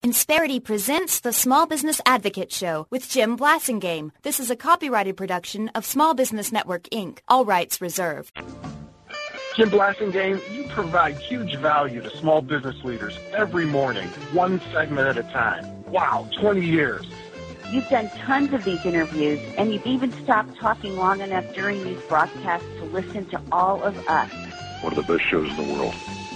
Insperity presents the Small Business Advocate Show with Jim Blasingame. This is a copyrighted production of Small Business Network, Inc. All rights reserved. Jim Blasingame, you provide huge value to small business leaders every morning, one segment at a time. Wow, 20 years. You've done tons of these interviews, and you've even stopped talking long enough during these broadcasts to listen to all of us. One of the best shows in the world.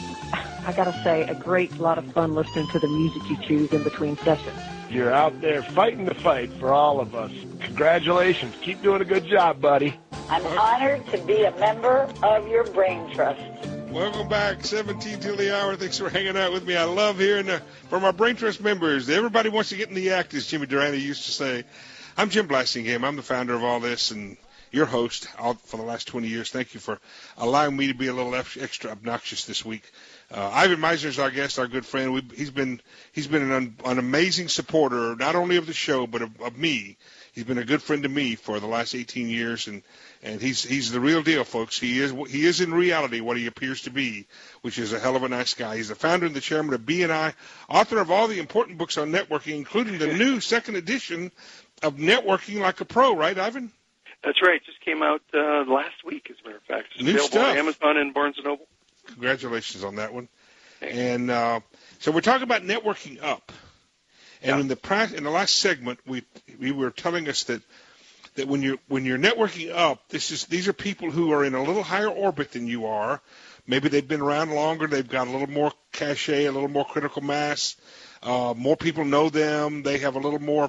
I got to say, a great lot of fun listening to the music you choose in between sessions. You're out there fighting the fight for all of us. Congratulations. Keep doing a good job, buddy. I'm honored to be a member of your Brain Trust. Welcome back, 17 till the hour. Thanks for hanging out with me. I love hearing from our Brain Trust members. Everybody wants to get in the act, as Jimmy Durante used to say. I'm Jim Blasingame. I'm the founder of all this and your host for the last 20 years. Thank you for allowing me to be a little extra obnoxious this week. Ivan Misner is our guest, our good friend. He's been an amazing supporter, not only of the show but of me. He's been a good friend to me for the last 18 years, and he's the real deal, folks. He is in reality what he appears to be, which is a hell of a nice guy. He's the founder and the chairman of BNI, author of all the important books on networking, including the new second edition of Networking Like a Pro, right, Ivan? That's right. It just came out last week, as a matter of fact. It's new available stuff. on Amazon and Barnes & Noble. Congratulations on that one. And so we're talking about networking up. And in the last segment, we were telling us that when you're networking up, these are people who are in a little higher orbit than you are. Maybe they've been around longer. They've got a little more cachet, a little more critical mass. More people know them. They have a little more.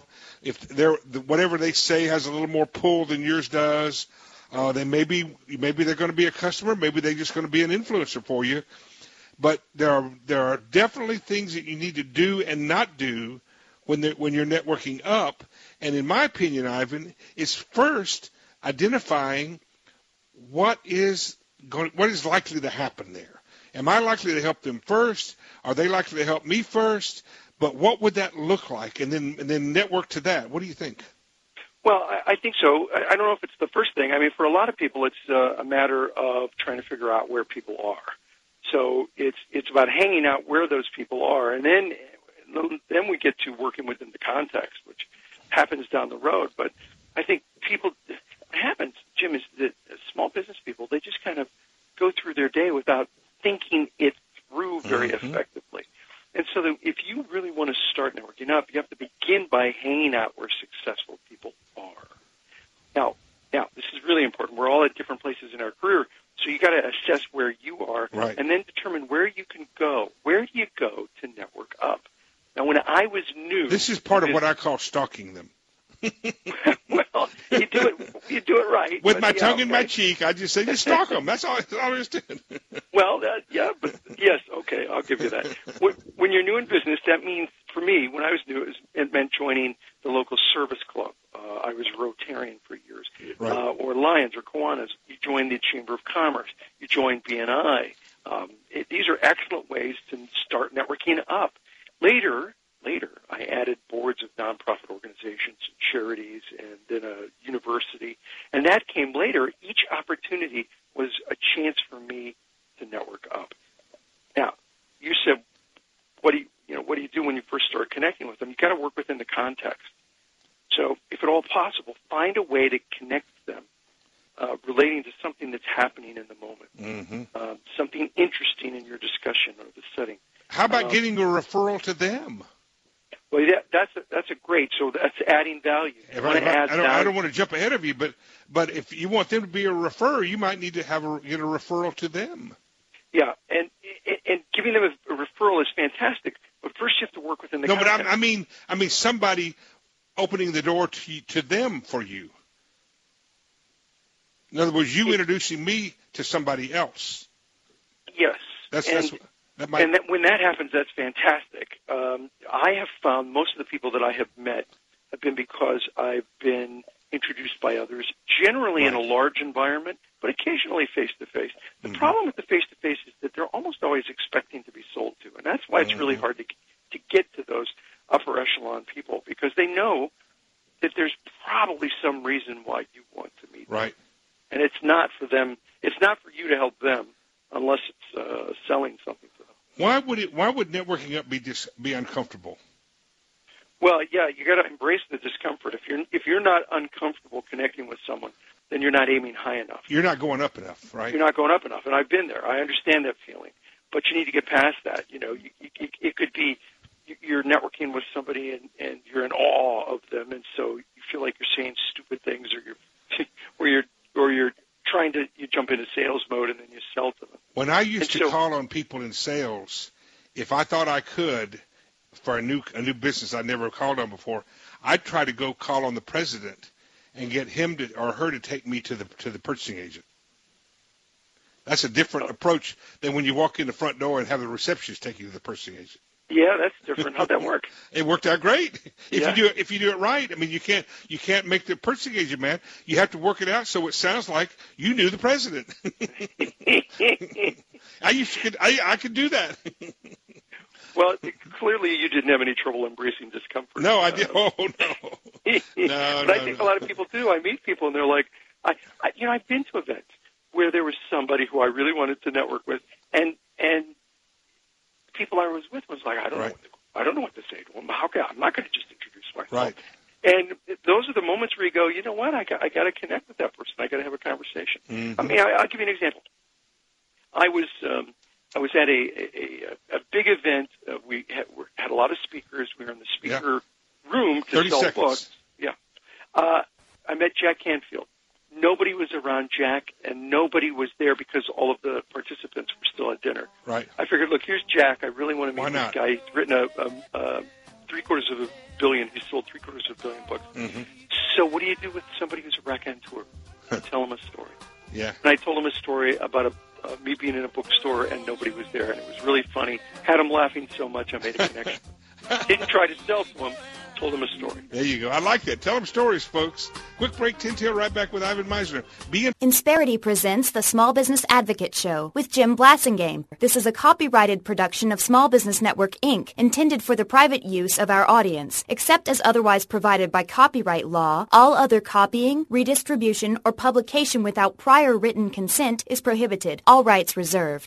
Whatever they say has a little more pull than yours does. Then maybe they're going to be a customer. Maybe they're just going to be an influencer for you. But there are definitely things that you need to do and not do when you're networking up. And in my opinion, Ivan, is first identifying what is likely to happen there. Am I likely to help them first? Are they likely to help me first? But what would that look like? And then network to that. What do you think? Well, I think so. I don't know if it's the first thing. I mean, for a lot of people, it's a matter of trying to figure out where people are. So it's about hanging out where those people are, and then we get to working within the context, which happens down the road. But I think what happens, Jim, is that small business people, they just kind of go through their day without thinking it through very effectively. And so that if you really want to start networking up, you have to begin by hanging out where successful people are. Now, this is really important. We're all at different places in our career, so you got to assess where you are, right, and then determine where you can go. Where do you go to network up? Now, when I was new, this is part of what I call stalking them. Well, you do it right. With my tongue in my cheek, I just say, just stalk them. That's all there is to it. Well, but yes, okay, I'll give you that. When you're new in business, that means, for me, when I was new, it meant joining the local service club. I was a Rotarian for years, right. Or Lions or Kiwanis. You join the Chamber of Commerce. You join BNI. These are excellent ways to start networking up. Later, I added boards of nonprofit organizations, charities, and then a university. And that came later. Each opportunity was a chance for me to network up. Now, you said, what do you do when you first start connecting with them? You got to work within the context. So, if at all possible, find a way to connect them, relating to something that's happening in the moment, something interesting in your discussion or the setting. How about getting a referral to them? Well, that's a great. So that's adding value. I don't want to jump ahead of you, but if you want them to be a referrer, you might need to get a referral to them. Yeah, and giving them a referral is fantastic, but first you have to work within the context. But I mean somebody opening the door to them for you. In other words, you introducing me to somebody else. Yes. When that happens, that's fantastic. I have found most of the people that I have met have been because I've been introduced by others, generally in a large environment, but occasionally face-to-face. The problem with the face-to-face is that they're almost always expecting to be sold to, and that's why it's really hard to get to those upper echelon people, because they know that there's probably some reason why you want to meet them. Right. And it's not for them. It's not for you to help them unless it's selling something to them. Why would networking up be uncomfortable? Well, yeah, you got to embrace the discomfort. If you're not uncomfortable connecting with someone, then you're not aiming high enough. You're not going up enough, right? You're not going up enough, and I've been there. I understand that feeling, but you need to get past that. It could be you're networking with somebody and you're in awe of them, and so you feel like you're saying stupid things, or you're trying to jump into sales mode and then you sell to them. When I used to call on people in sales, if I thought I could for a new business I'd never called on before, I'd try to go call on the president and get him or her to take me to the purchasing agent. That's a different approach than when you walk in the front door and have the receptionist take you to the purchasing agent. Yeah, that's different. How'd that work? It worked out great. If you do it right, I mean, you can't make the purchasing agent mad. You have to work it out so it sounds like you knew the president. I could do that. Well, clearly you didn't have any trouble embracing discomfort. No, I did. Oh no. But I think a lot of people do. I meet people and they're like, I've been to events where there was somebody who I really wanted to network with, and people I was with was like, I don't know what to say to them. I'm not going to just introduce myself. Right. And those are the moments where you go, you know what? I got to connect with that person. I got to have a conversation. Mm-hmm. I mean, I'll give you an example. I was at a big event. We had a lot of speakers. We were in the speaker room to sell books. Yeah. I met Jack Canfield. Nobody was around Jack, and nobody was there because all of the participants were still at dinner. Right. I figured, look, here's Jack. I really want to meet this guy. He's written a $750 million. He's sold $750 million books. Mm-hmm. So what do you do with somebody who's a raconteur? Tell him a story. Yeah. And I told him a story about me being in a bookstore and nobody was there, and it was really funny. Had him laughing so much I made a connection. Didn't try to sell to him. Told him a story. There you go. I like that. Tell them stories, folks. Quick break, Tin Tail, right back with Ivan Misner. Insperity presents the Small Business Advocate Show with Jim Blasingame. This is a copyrighted production of Small Business Network, Inc., intended for the private use of our audience. Except as otherwise provided by copyright law, all other copying, redistribution, or publication without prior written consent is prohibited. All rights reserved.